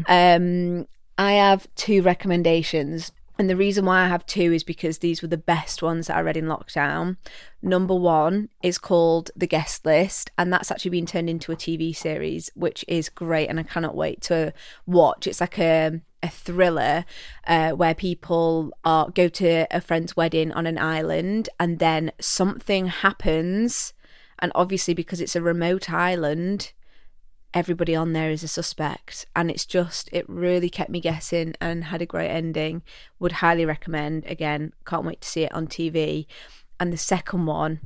I have 2 recommendations, and the reason why I have 2 is because these were the best ones that I read in lockdown. Number 1 is called The Guest List, and that's actually been turned into a TV series, which is great, and I cannot wait to watch. It's like a thriller where people go to a friend's wedding on an island, and then something happens. And obviously, because it's a remote island, everybody on there is a suspect. And it really kept me guessing and had a great ending. Would highly recommend. Again, can't wait to see it on TV. And the second one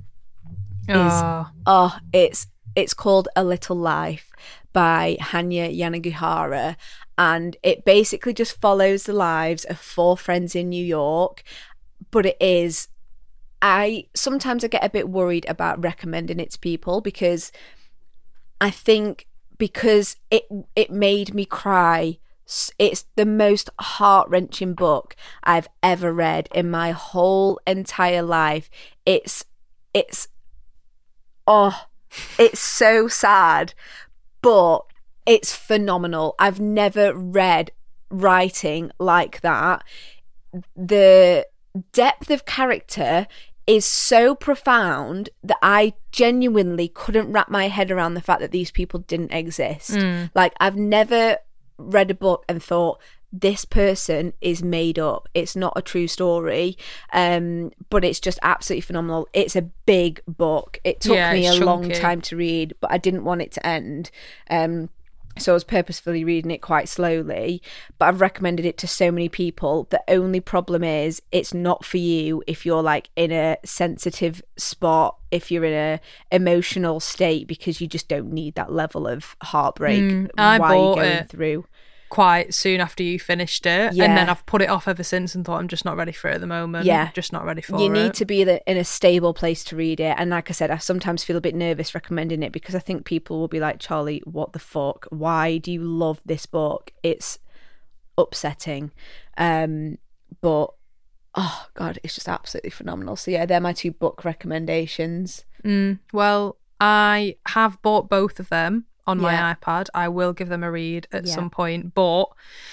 is, it's called A Little Life by Hanya Yanagihara. And it basically just follows the lives of 4 friends in New York. But it is... sometimes I get a bit worried about recommending it to people, because I think because it made me cry. It's the most heart-wrenching book I've ever read in my whole entire life. It's so sad, but it's phenomenal. I've never read writing like that. The depth of character is so profound that I genuinely couldn't wrap my head around the fact that these people didn't exist. Like, I've never read a book and thought, this person is made up. It's not a true story. But it's just absolutely phenomenal. It's a big book. It took me a long time to read, but I didn't want it to end. So I was purposefully reading it quite slowly, but I've recommended it to so many people. The only problem is it's not for you if you're like in a sensitive spot, if you're in a emotional state, because you just don't need that level of heartbreak while you're going through. quite soon after you finished it. Yeah. And then I've put it off ever since and thought I'm just not ready for it at the moment. Yeah. Just not ready for it. You need to be in a stable place to read it. And like I said, I sometimes feel a bit nervous recommending it because I think people will be like, Charlie, what the fuck? Why do you love this book? It's upsetting. But oh God, it's just absolutely phenomenal. So yeah, they're my 2 book recommendations. Well, I have bought both of them on my iPad. I will give them a read at some point, but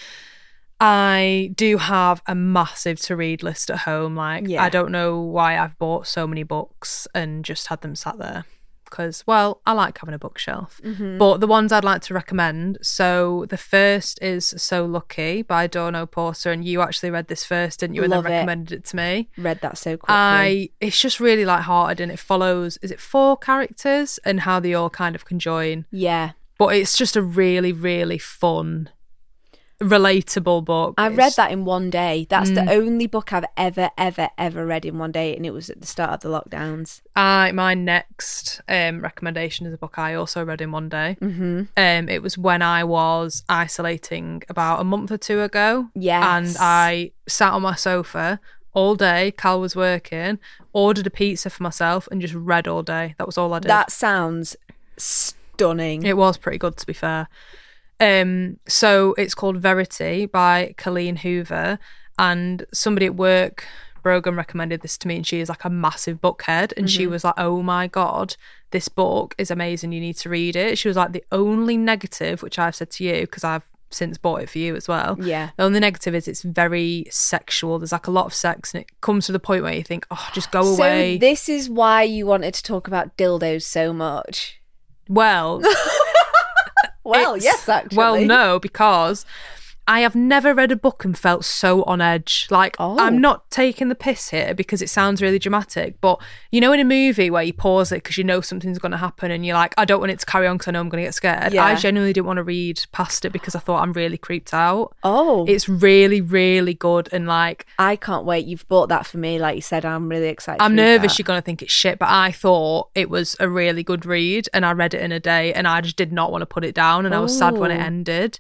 I do have a massive to read list at home. Like, I don't know why I've bought so many books and just had them sat there. Because, well, I like having a bookshelf. But the ones I'd like to recommend, so the first is So Lucky by Dorno Porter, and you actually read this first, didn't you? And then recommended it to me. Read that so quickly. It's just really lighthearted, and it follows, is it 4 characters and how they all kind of conjoin? Yeah. But it's just a really, really fun, relatable book. I read that in one day. That's the only book I've ever read in one day, and it was at the start of the lockdowns. My next recommendation is a book I also read in one day. It was when I was isolating about a month or 2 ago. Yes. And I sat on my sofa all day. Cal was working, ordered a pizza for myself, and just read all day. That was all I did. That sounds stunning. It was pretty good, to be fair. So it's called Verity by Colleen Hoover, and somebody at work, Brogan, recommended this to me, and she is like a massive bookhead, and she was like, oh my God, this book is amazing, you need to read it. She was like, the only negative, which I've said to you because I've since bought it for you as well, the only negative is it's very sexual. There's like a lot of sex, and it comes to the point where you think, oh, just go away. So this is why you wanted to talk about dildos so much. Well yes, actually. Well, no, because I have never read a book and felt so on edge. Like, I'm not taking the piss here because it sounds really dramatic, but you know in a movie where you pause it because you know something's going to happen and you're like, I don't want it to carry on because I know I'm going to get scared. I genuinely didn't want to read past it because I thought I'm really creeped out. It's really, really good, and like, I can't wait. You've bought that for me, like you said. I'm really excited. I'm nervous you're going to think it's shit, but I thought it was a really good read, and I read it in a day, and I just did not want to put it down, and I was sad when it ended.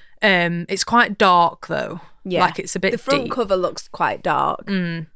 It's quite dark though. Yeah, like it's a bit. The front deep. cover looks quite dark.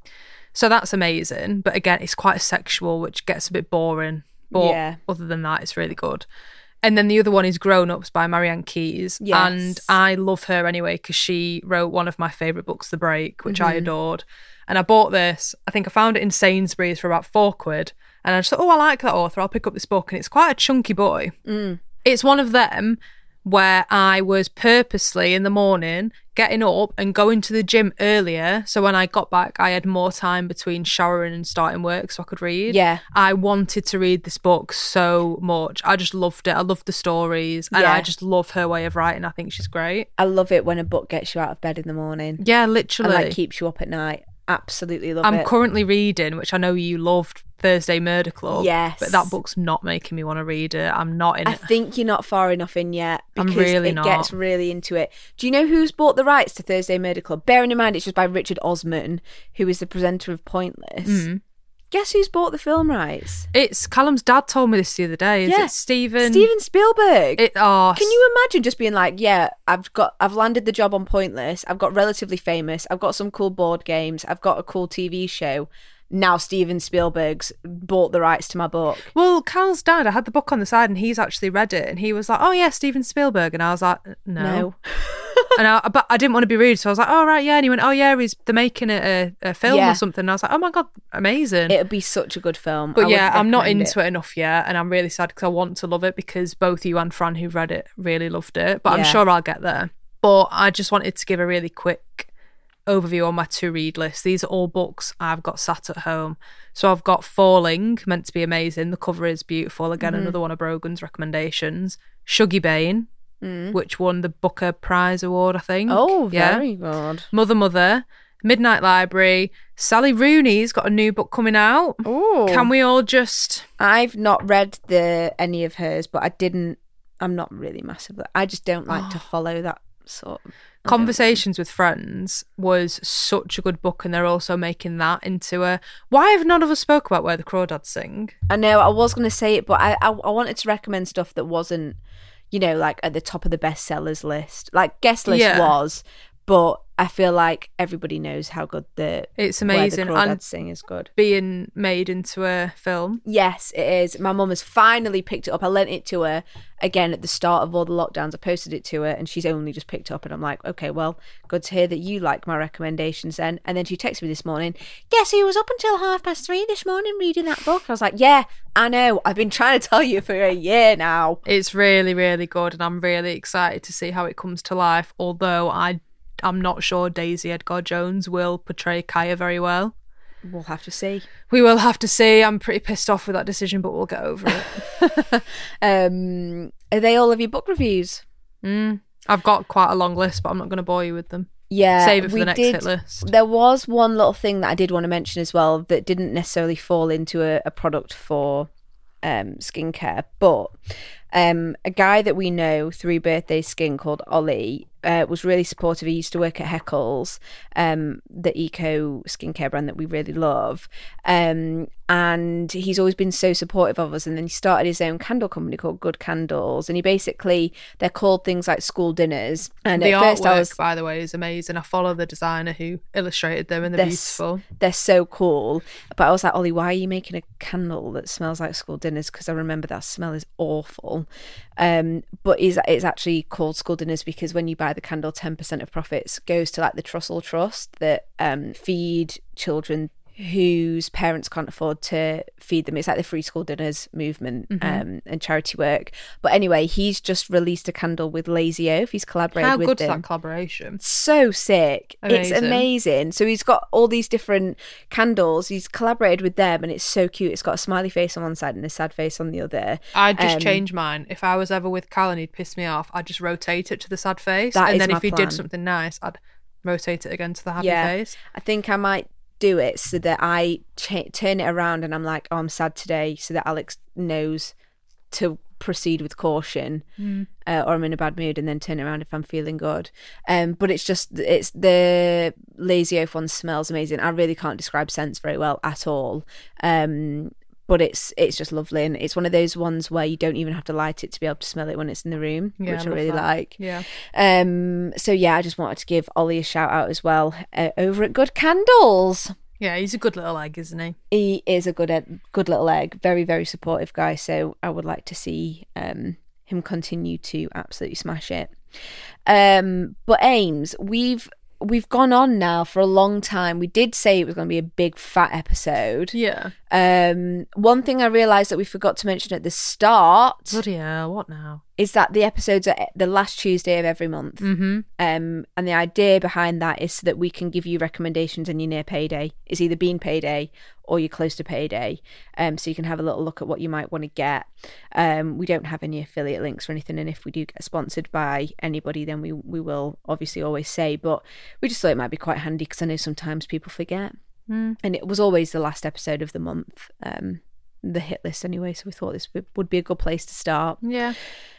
So that's amazing. But again, it's quite sexual, which gets a bit boring. But other than that, it's really good. And then the other one is Grown Ups by Marianne Keyes. Yes. And I love her anyway because she wrote one of my favourite books, The Break, which I adored. And I bought this. I think I found it in Sainsbury's for about £4. And I just thought, I like that author. I'll pick up this book. And it's quite a chunky boy. It's one of them where I was purposely in the morning getting up and going to the gym earlier, so when I got back I had more time between showering and starting work so I could read. I wanted to read this book so much. I just loved it. I loved the stories, and I just love her way of writing. I think she's great. I love it when a book gets you out of bed in the morning. Yeah, literally. And like keeps you up at night. Absolutely love it. I'm currently reading, which I know you loved, Thursday Murder Club. Yes. But that book's not making me want to read it. I'm not in it. I think you're not far enough in yet. Because I'm really it not. gets really into it. Do you know who's bought the rights to Thursday Murder Club? Bearing in mind it's just by Richard Osman, who is the presenter of Pointless. Guess who's bought the film rights? It's Callum's dad told me this the other day. Is it Steven Spielberg? Can you imagine just being like, yeah, I've landed the job on Pointless. I've got relatively famous. I've got some cool board games. I've got a cool TV show. Now Steven Spielberg's bought the rights to my book. Well, Cal's dad, I had the book on the side and he's actually read it and he was like, oh yeah, Steven Spielberg. And I was like, no. But I didn't want to be rude, so I was like, oh right, yeah. And he went, oh yeah, they're making it a film or something. And I was like, oh my God, amazing. It'd be such a good film. But yeah, I'm not into it enough yet, and I'm really sad because I want to love it because both you and Fran, who read it, really loved it. But I'm sure I'll get there. But I just wanted to give a really quick overview on my to-read list. These are all books I've got sat at home. So I've got Falling, meant to be amazing. The cover is beautiful. Again, another one of Brogan's recommendations. Shuggy Bane, which won the Booker Prize Award, I think. Oh, very good. Mother, Midnight Library. Sally Rooney's got a new book coming out. Oh, can we all just... I've not read any of hers, but I'm not really massive. I just don't like to follow that sort of... Conversations with Friends was such a good book, and they're also making that into a... Why have none of us spoke about Where the Crawdads Sing? I know, I was going to say it, but I wanted to recommend stuff that wasn't, you know, like at the top of the bestsellers list. Like guest list Yeah. was, but I feel like everybody knows how good It's amazing. Where the And Crawdads Sing is good. being made into a film. Yes, it is. My mum has finally picked it up. I lent it to her again at the start of all the lockdowns. I posted it to her and she's only just picked it up, and I'm like, okay, well, good to hear that you like my recommendations then. And then she texted me this morning, guess who was up until 3:30 this morning reading that book? I was like, yeah, I know. I've been trying to tell you for a year now. It's really, really good, and I'm really excited to see how it comes to life, although I'm not sure Daisy Edgar-Jones will portray Kaya very well. We'll have to see. We will have to see. I'm pretty pissed off with that decision, but we'll get over it. Are they all of your book reviews? I've got quite a long list, but I'm not going to bore you with them. Yeah, Save it for the next hit list. There was one little thing that I did want to mention as well that didn't necessarily fall into a product for skincare, but a guy that we know through Birthday Skin called Ollie was really supportive. He used to work at Heckles, the eco skincare brand that we really love, and he's always been so supportive of us. And then he started his own candle company called Good Candles, and they're called things like school dinners. And the at first artwork, by the way, is amazing. I follow the designer who illustrated them, and they're beautiful. They're so cool. But I was like, Ollie, why are you making a candle that smells like school dinners? Because I remember that smell is awful. But it's actually called school dinners because when you buy the candle, 10% of profits goes to like the Trussell Trust that feed children whose parents can't afford to feed them. It's like the free school dinners movement and charity work. But anyway, he's just released a candle with Lazy Oaf. He's collaborated with them. How good's that collaboration? So sick. Amazing. It's amazing. So he's got all these different candles. He's collaborated with them and it's so cute. It's got a smiley face on one side and a sad face on the other. I'd just change mine. If I was ever with Cal and he'd piss me off, I'd just rotate it to the sad face. That and is then my if he plan. did something nice, I'd rotate it again to the happy face. I think I might do it so that I turn it around and I'm like, oh, I'm sad today, so that Alex knows to proceed with caution, or I'm in a bad mood, and then turn it around if I'm feeling good. But it's the Lazy Oaf one smells amazing. I really can't describe scents very well at all. But it's just lovely, and it's one of those ones where you don't even have to light it to be able to smell it when it's in the room, which I really like. Yeah. So yeah, I just wanted to give Ollie a shout out as well over at Good Candles. Yeah, he's a good little egg, isn't he? He is a good little egg, very, very supportive guy. So I would like to see him continue to absolutely smash it. But Ames, we've gone on now for a long time. We did say it was going to be a big fat episode. Yeah. One thing I realised that we forgot to mention at the start Bloody hell, what now? is that the episodes are the last Tuesday of every month. And the idea behind that is so that we can give you recommendations and you're near payday. It's either been payday or you're close to payday. So you can have a little look at what you might want to get. We don't have any affiliate links or anything, and if we do get sponsored by anybody, then we will obviously always say, but we just thought it might be quite handy because I know sometimes people forget. And it was always the last episode of the month, the hit list anyway, so we thought this would be a good place to start. Yeah.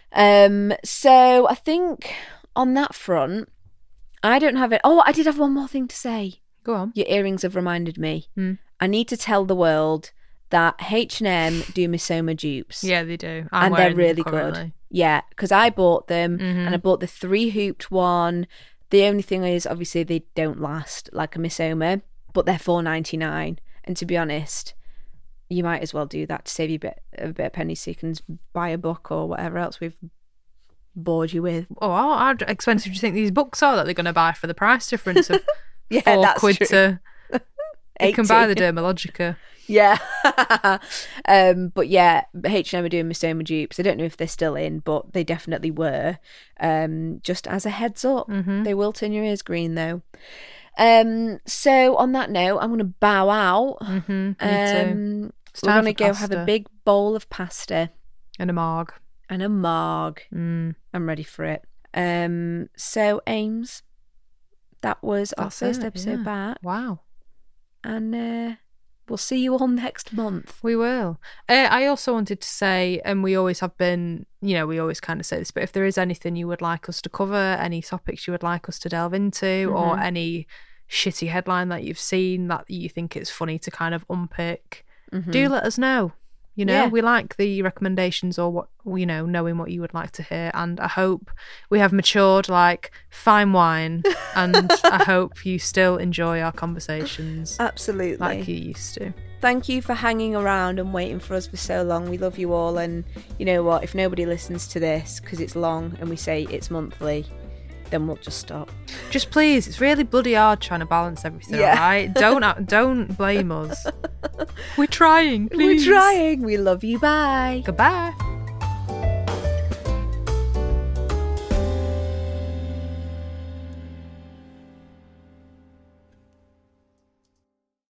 So I think on that front, I don't have it. Oh, I did have one more thing to say. Go on. Your earrings have reminded me. I need to tell the world that H&M do Misoma dupes. Yeah, they do. And they're really good. Yeah, because I bought them and I bought the 3-hooped one. The only thing is, obviously, they don't last like a Misoma, but they're $4.99. And to be honest, you might as well do that to save you a bit of pennies so you can buy a book or whatever else we've bored you with. Oh, how expensive do you think these books are that they're going to buy for the price difference of Yeah, £4 that's true. to... You can buy the 80. Dermalogica. Yeah. But yeah, H&M are doing Misoma dupes. I don't know if they're still in, but they definitely were. Just as a heads up. They will turn your ears green though. So on that note, I'm going to bow out. Me too. We're going to go have a big bowl of pasta. And a marg. And a marg. I'm ready for it. So Ames, that was our first episode back. Wow. And we'll see you all next month. We will. I also wanted to say, and we always have been, we always kind of say this, but if there is anything you would like us to cover, any topics you would like us to delve into, or any shitty headline that you've seen that you think it's funny to kind of unpick, do let us know. You know, Yeah. we like the recommendations or what, you know, knowing what you would like to hear. And I hope we have matured like fine wine. And I hope you still enjoy our conversations Absolutely. like you used to. Thank you for hanging around and waiting for us for so long. We love you all. And you know what? If nobody listens to this because it's long and we say it's monthly, then we'll just stop. Just please, it's really bloody hard trying to balance everything, Yeah. alright? Don't blame us. We're trying, please. We're trying. We love you. Bye. Goodbye.